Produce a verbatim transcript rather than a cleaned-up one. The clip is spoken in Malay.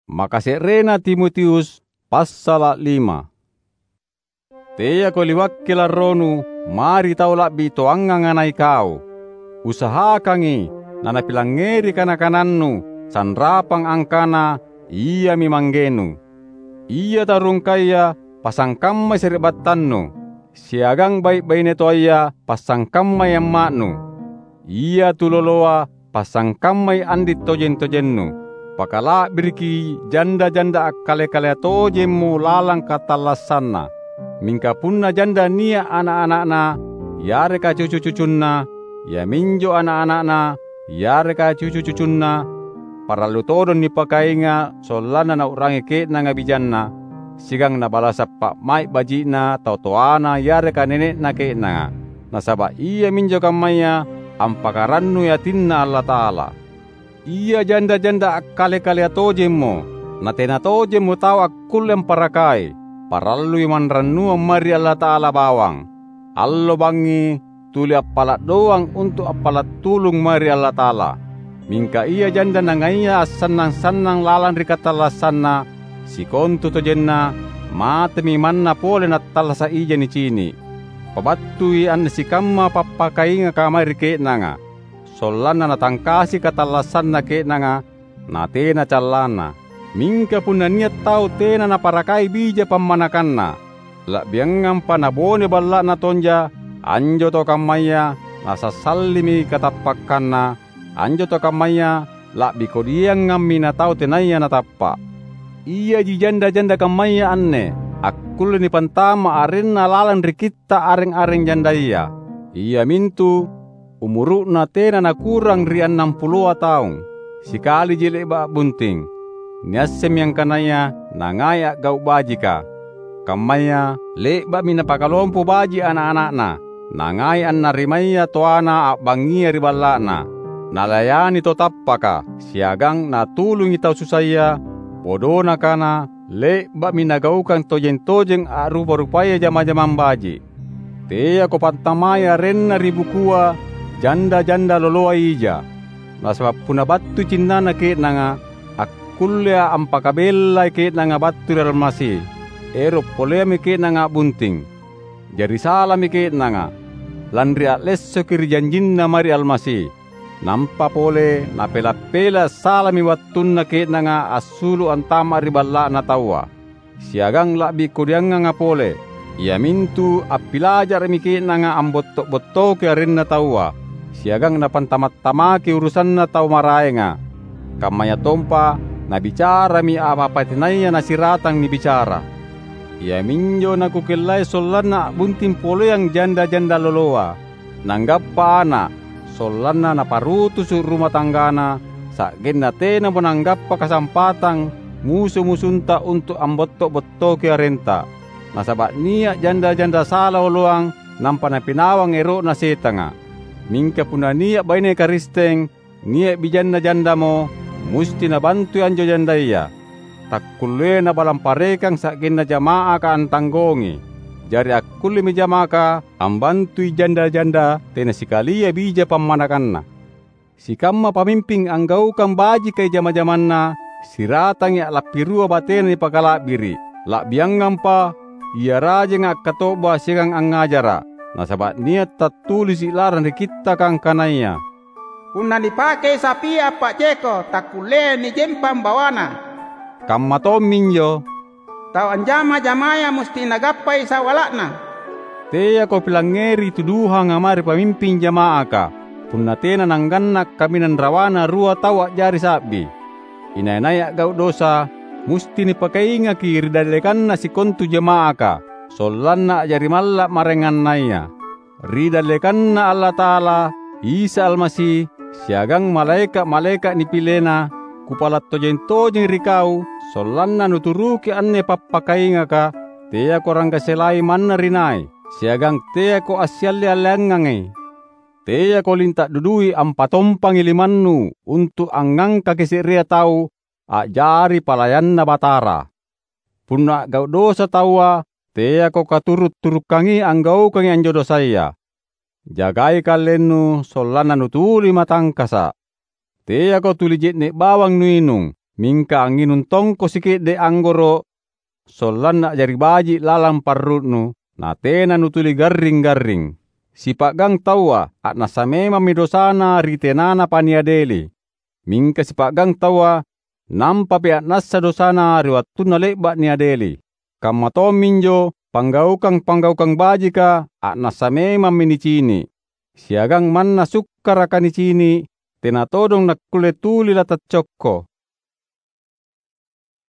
Maka serena Timotius pasal lima. Tea ko liwakkila ronu mari tau labbi toanga nganai kau. Usahakangi nana pilangeri kana-kanannu sanrapang angkana ia mi manggenu. Ia tarung kaya pasangkammai seribattannu. Siagang baik-baine toaya pasangkammai emmaknu. Ia tuloloa pasangkammai andit tojen-tojennu. Pakala biriki janda-janda akkale-kale tojemmu lalang katallassanna. Mingka punna janda nia anak-anakna, yareka cucu-cucunna, ya minjo anak-anakna, yareka cucu-cucunna. Paralu todon ni pakainga solana na urangi ketna ngabijanna. Sigang na balasa pak mai bajina tau toana yareka nenek na ketna. Nasaba iya minjo kamaya ampakarannu yatinna Allah Ta'ala. Ia janda-janda akkale-kale tojemmo, natena tojemmo tau akkulem parakai, parallu iman rannu mari Allah Ta'ala bawang. Allo bangi tuli appalat doang untuk appalat tulung mari Allah Ta'ala. Mingka ia janda nangaya sannang-sannang lalan rikatalassanna, si kontu tojenna, matemi manna pole natalasa ija ni cini. Pabattui an si kamma pappakainga kamari ketnanga. Solana natangkasi katalassanna ketnanga, na tena callana. Mingka punna niat tau tena na parakai bija pammanakanna. Lak biangam panabone balla na tonja, anjo to kamaya nasasallimi katapakkanna. Anjo to kamaya lak bikodiang ngammi na tau tenaya na tappa. Iya ji janda-janda kamaya anne, akkul ni pantama arenna lalan rikitta areng-areng jandaya. Iya mintu umurukna tena na kurang ri enam puluh tahun. Sikali jelek bak bunting. Niasem yang kanaya nangaya gau bajika. Kamaya lek bak mina pakalompo baji anak-anakna. Nangai an narimaya toana abangia riballana. Nalayani to tappaka. Siagang na tulungi tau susaya. Bodona kana lek bak mina gaukan tojeng-tojeng a rupa-rupaya jama-jamang baji. Tea ko pantamaya renna ribukua janda-janda loloa ija. Nasabab puna battu cinnana ketnanga, akkullea ampakabella ketnanga battu dalmasi. Ero polemi ketnanga bunting. Jari salami ketnanga. Landri atlesso kiri janjinna mari almasi. Nampa pole na pela-pela salami wattunna ketnanga asulu antama riballa na tawa. Siagang lakbi kudianga ngapole. Ia mintu appilajar mi ketnanga ambotto-botto ke arenna tawa. Siagang na pantamat-tamaki urusanna tau maraenga. Kamaya tompa na bicara mi apa-patinaya na siratang ni bicara. Ia minjo na kukilai solana bunting polo yang janda-janda loloa. Nanggappa anak solana na parutus rumah tanggana. Sagen na tena menanggappa kasampatang musuh-musunta untuk ambotto-botto ke arenta. Nasabak niat janda-janda salah oloang nampa na pinawang ero na setanga. Mingka puna niat baine karisteng, niat bijanda jandamo, musti na bantu anjo jandaya. Takkulle na balamparekang sakin na jamaah ka antanggongi. Jari akkulle mi jamaah ka ambantui janda-janda tena sikalia bija pammanakanna. Sikamma pamimping anggaukan baji kay jama-jamanna, siratang ya lapirua batena ni pakalakbiri. Lak biangam pa, ia raja ngak katoba sigang ang ngajara. Nasabat niat tatulis ilaran kita kang kanaya. Punna dipakai sapi apa ceko takule ni jempam bawana. Kamma minjo. Tau anjama jamaya musti nagappai sawalakna. Teya ko pilangeri tuduha ngamari pamimpin jamaah ka. Punna tena nanggannak kaminan rawana rua tawa jari sabi. Inay-nayak gau dosa musti ni pakainga kiri dalekanna si kontu jamaah ka. Solanna jari malla marengan naya. Ridalekanna Allah Ta'ala Isa Almasih siagang malaikat-malaikat ni pilena kupalat tojeng-tojeng rikau solanna nuturuki anne pappakainga ka tea korang kaselai manna rinai siagang tea ko asyalle alangange tea ko lintak dudui ampatompangi limannu untuk angangka keseria tau ajari palayanna batara. Punna gau dosa tawa tea ko katurut-turukangi anggau kangi anjo dosaya. Jagai kalennu solana nutuli matangkasa. Tea ko tuli jetne bawang nuinung Mingka anginun tongko sikit de anggoro, sollan nak jari baji lalang parrutnu, na tena nutuli garring-garring. Sipak gang taua ak nasamema mi dosana ritenana paniadeli. Mingka sipak gang taua nampa pe ak nassa dosana riwattuna le'ba niadeli. Kamma tomminjo panggaukang-panggaukang bajika ak nasamema mi nicini. Siagang manna sukkara ka nicini, tena todong nakkulle tuli lataccokko.